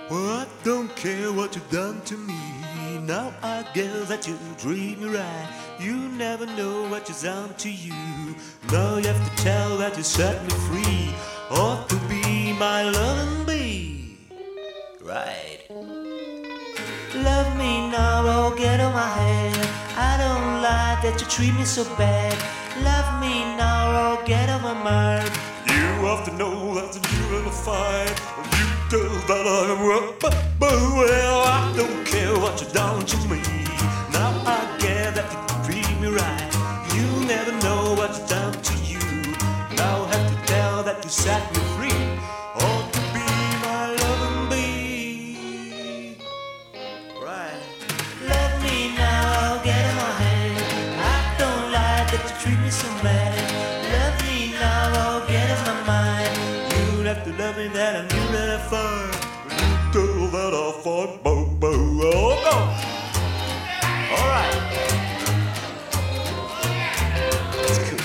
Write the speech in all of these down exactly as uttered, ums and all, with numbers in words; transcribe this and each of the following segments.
Well, I don't care what you've done to me. Now I guess that you treat me right. You never know what is on to you. Now you have to tell that you set me free, or to be my loving bee. Right. Love me now or get on my head. I don't like that you treat me so bad. Love me now or get on my mind. You have to know that you're in a fight. You tell that I'm up, but well, I don't care what you've done to me. Now I get that you treat me right. You never know what's done to you. Now I have to tell that you set me free, or to be my loving bee. Right. Love me now or get on my head. I don't like that you treat me so bad. Love me now or get on my mind. You have to love me that I knew that I find. You tell that I fought, bo bo. Oh, go. All right. That's cool.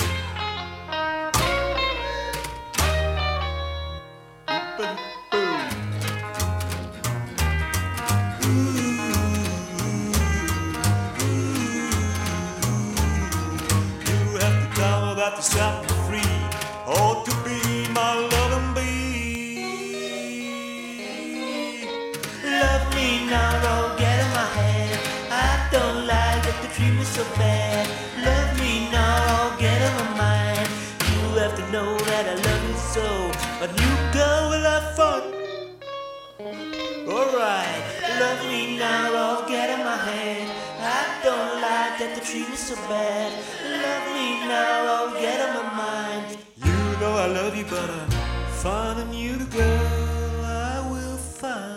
You have to tell me that you set me free, or to be my loving bee. Love me now or get on my head. I don't like that you treat me so bad. Love me now or get on my mind. You have to know that I love you so. A new girl will have fun. Alright, love me now or get on my head. I don't like that you treat me so bad. Love me now or get on my mind. You know I love you, but I'm finding you the girl I will find.